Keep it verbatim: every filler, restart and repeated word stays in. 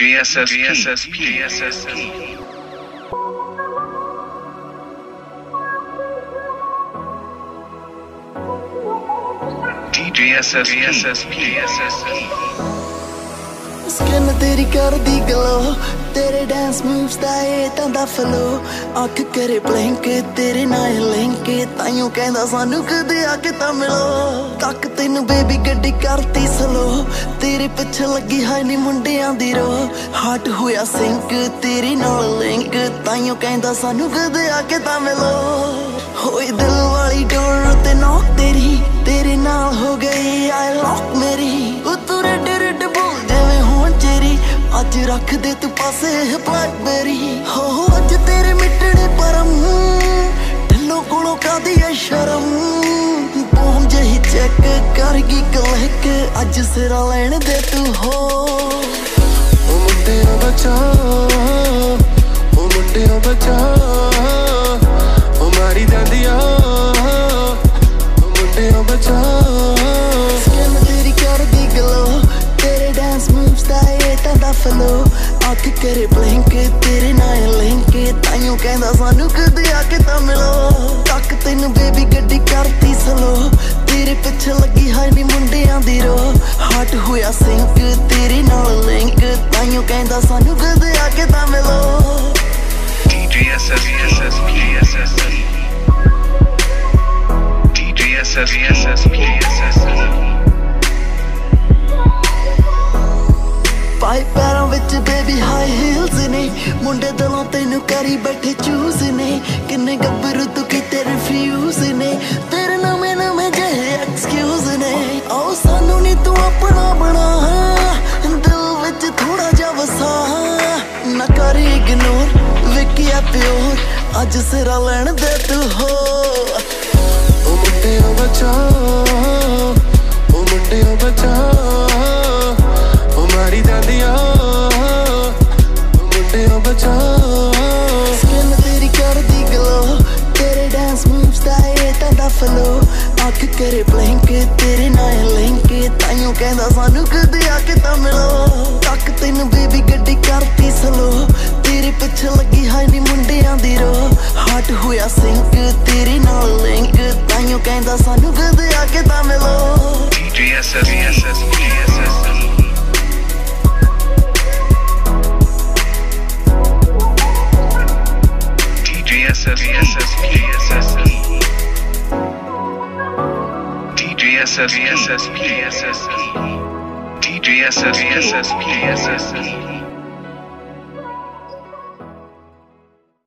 D J S S P, D J S S P, D J S S P. D J S S P, D J S S P, D J S S P. Skin तेरी कर दी glow, तेरे dance moves दा ए Tanda flow, अख करे blink तेरे नाल लिंक, ताइयों कहंदा सानू कदे आके तां मिलो। तक तैनू बेबी गड्डी करती स्लो, तेरे पिछे लगी हाय नी मुंडियां दी रो, हार्ट होया सिंक तेरे नाल लिंक, ताइयों कहंदा सानू कदे आके तां मिलो। होई दिल वाली डोर ते नॉक तेरी, तेरे नाल हो गई आई लॉक मेरी, तू रेड रेड बोल जिवें होण चेरी, अज रख दे तू पासे ब्लैकबेरी। हो अज तेरे मिटड़े परम, ढिल्लों कोलों कादी है शर्म, बूम जही चेक करगी क्लिक, अज सिरा लैण दे तू हो। ओ मुंडिया बचा, ओ मुंडिया बचा, ओ मारी दांदिया, ओ मुंडिया बचा। स्किन तेरी कर दी ग्लो, तेरे डांस मूव्स दा ए तांदा फ्लो, अख करे ब्लिंक तेरे नाल लिंक, ताइयों कहंदा सानू कदे आके तां मिलो। तक तैनू बेबी गड्डी करती स्लो, तेरे पिछे लगी हाय नी मुंडियां दी रो, हार्ट होया सिंक तेरे नाल लिंक, ताइयों कहंदा सानू कदे आके तां मिलो। D J S S P, D J S S P, D J S S P. D J S S P, D J S S P, D J S S P. पाई पैरों विच baby hi heels ने, मुंडे दिलों तैनू करी बैठे choose ने, किन्ने गब्बरू तू कीते रिफ्यूज ने, तेरे नवे नवे जेहे एक्सक्यूज ने। आओ सानू नी तू अपना बना, दिल विच थोड़ा जा वसा, ना कर इग्नोर विकिया प्योर, अज सिरा लैण दे तू हो। ओ मुंडिया बचा, ओ मुंडिया बचा, ओ मारी दांदिया, ओ मुंडिया बचा। स्किन तेरी कर दी ग्लो, तेरे डांस मूव्स दा ए तांदा फ्लो, अख करे ब्लिंक तेरे नाल लिंक, ताइयों कहंदा सानू कदे आके तां मिलो। तक तैनू बेबी गड्डी करती स्लो, तेरे पिछे लगी हाय नी मुंडियां दी रो, हार्ट होया सिंक तेरे नाल लिंक, ताइयों कहंदा सानू कदे आके तां मिलो। D J S S P, D J S S P, D J S S P. D J S S P, D J S S P, D J S S P. D J S S P, D J S S P, D J S S P. D J S S P, D J S S P, D J S S P.